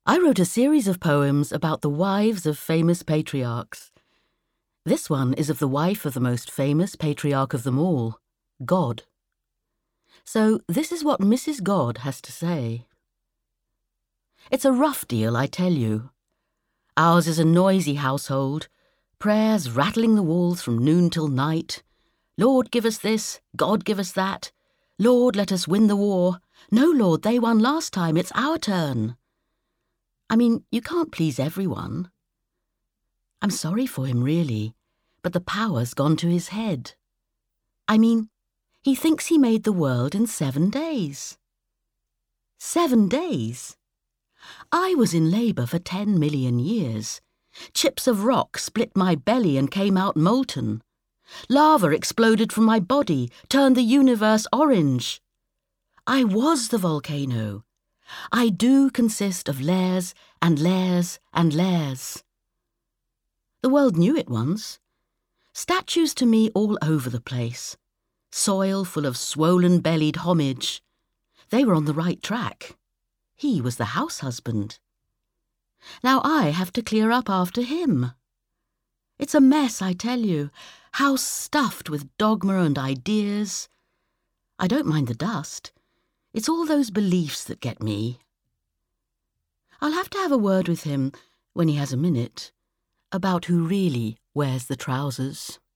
I wrote a series of poems about the wives of famous patriarchs. This one is of the wife of the most famous patriarch of them all, God. So this is what Mrs. God has to say. It's a rough deal, I tell you. Ours is a noisy household, prayers rattling the walls from noon till night. Lord, give us this, God, give us that. Lord, let us win the war. No, Lord, they won last time, it's our turn. I mean, you can't please everyone. I'm sorry for him, really, but the power's gone to his head. I mean, he thinks he made the world in 7 days. 7 days? I was in labour for 10 million years. Chips of rock split my belly and came out molten. Lava exploded from my body, turned the universe orange. I was the volcano. I do consist of layers and layers and layers. The world knew it once. Statues to me all over the place. Soil full of swollen-bellied homage. They were on the right track. He was the house husband. Now I have to clear up after him. It's a mess, I tell you. House stuffed with dogma and ideas. I don't mind the dust. It's all those beliefs that get me. I'll have to have a word with him, when he has a minute, about who really wears the trousers.